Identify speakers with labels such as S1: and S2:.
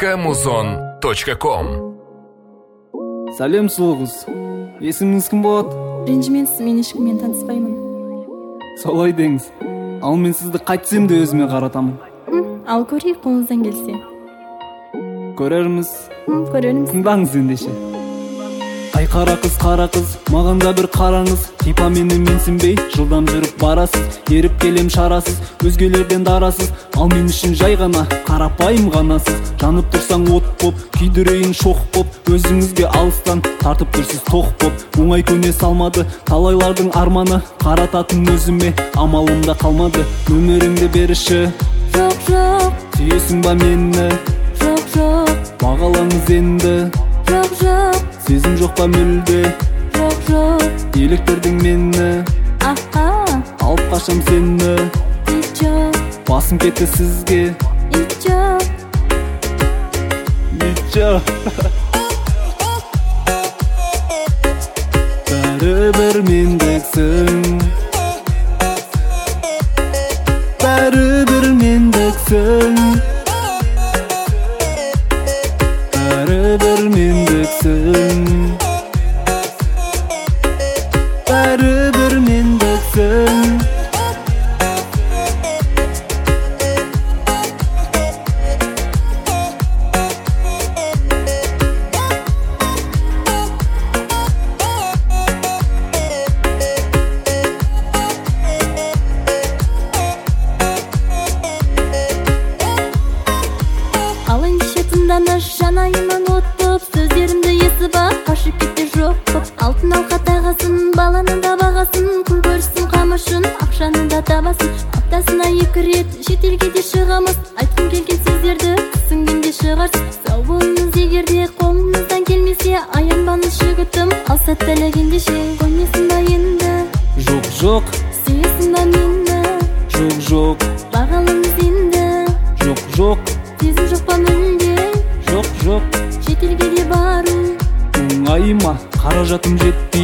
S1: muzon.com.
S2: Салем сұлу қыз. Есіміңіз кім болады?
S3: Ренжімеңіз, мен ешкіммен таныспаймын.
S2: Солай деңіз. Ал мен сізді қайтсем де өзіме қаратамын.
S3: Ал көрейік, қолыңыздан келсе.
S2: Көрерміз.
S3: Көрерміз.
S2: Тыңдаңыз ендеше. Ай қара қыз, маған да бір қараңыз. Типа мені менсінбей, жылдам жүріп барасыз. Еріп келем шарасыз, өзгелерден дарасыз. Ал мен үшін жай ғана, қарапайым ғанасыз. Жанып тұрсаң от боп, күйдірейін шоқ боп. Өзіңізге алыстан, тартып тұрсыз тоқ боп. Оңай көне салмады, талайлардың арманы. Қарататын өзіме, амалымда қалмады. Нөміріңді беріші.
S3: Жоқ, жоқ.
S2: Сүйесің ба мені?
S3: Жоқ, жоқ.
S2: Бағалаңыз енді.
S3: Жоқ, жоқ.
S2: Сезім жоқ па мүлде?
S3: Жоқ, жоқ.
S2: Еліктердің мені. Алып қашам сені.
S3: Ит жоқ.
S2: Басым кетті сізге.
S3: Ит жоқ.
S2: Ит жоқ. Бәрібір мендексің. Бәрібір мендексің. Бәрібір мендексің. Бәрібір мендексің.
S3: Ал ендеше тыңданыш, жанайымын оттып, сөздерімді есіп ақ, қашып кетте жоқ боп. Алтын алқа тағасын, баланы да бағасын, күн көрсін қамышын, ақшаны да табасын. Аптасына 2 рет шетелге де шығамыз, айтқым келген сөздерді түсінгенде шығарсыз. Сау болыңыз егерде қолыңыздан келмесе, аянбаңыз жігітім, ал сәттілік ендеше. Көнесің ба енді?
S2: Жоқ, жоқ.
S3: Сүйесің ба мені?
S2: Жоқ, жоқ.
S3: Бағалыңыз енді?
S2: Жоқ, жоқ.
S3: Сезім жоқ па мүлде?
S2: Жоқ, жоқ.
S3: Шетелге де бару
S2: оңай ма? Қаражатым жетпей